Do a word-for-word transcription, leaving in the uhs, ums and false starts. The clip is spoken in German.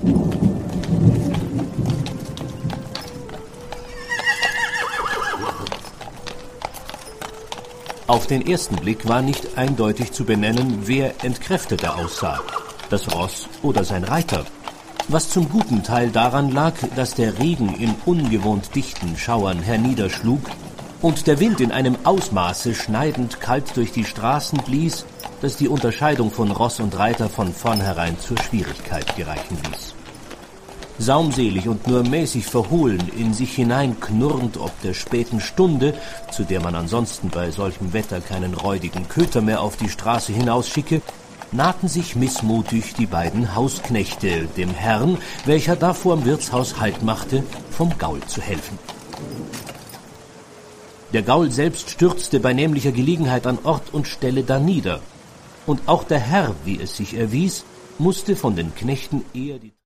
Auf den ersten Blick war nicht eindeutig zu benennen, wer entkräfteter aussah, das Ross oder sein Reiter, was zum guten Teil daran lag, dass der Regen in ungewohnt dichten Schauern herniederschlug und der Wind in einem Ausmaße schneidend kalt durch die Straßen blies, dass die Unterscheidung von Ross und Reiter von vornherein zur Schwierigkeit gereichen ließ. Saumselig und nur mäßig verhohlen, in sich hinein knurrend ob der späten Stunde, zu der man ansonsten bei solchem Wetter keinen räudigen Köter mehr auf die Straße hinausschicke, nahten sich missmutig die beiden Hausknechte, dem Herrn, welcher da vorm Wirtshaus Halt machte, vom Gaul zu helfen. Der Gaul selbst stürzte bei nämlicher Gelegenheit an Ort und Stelle danieder, und auch der Herr, wie es sich erwies, musste von den Knechten eher die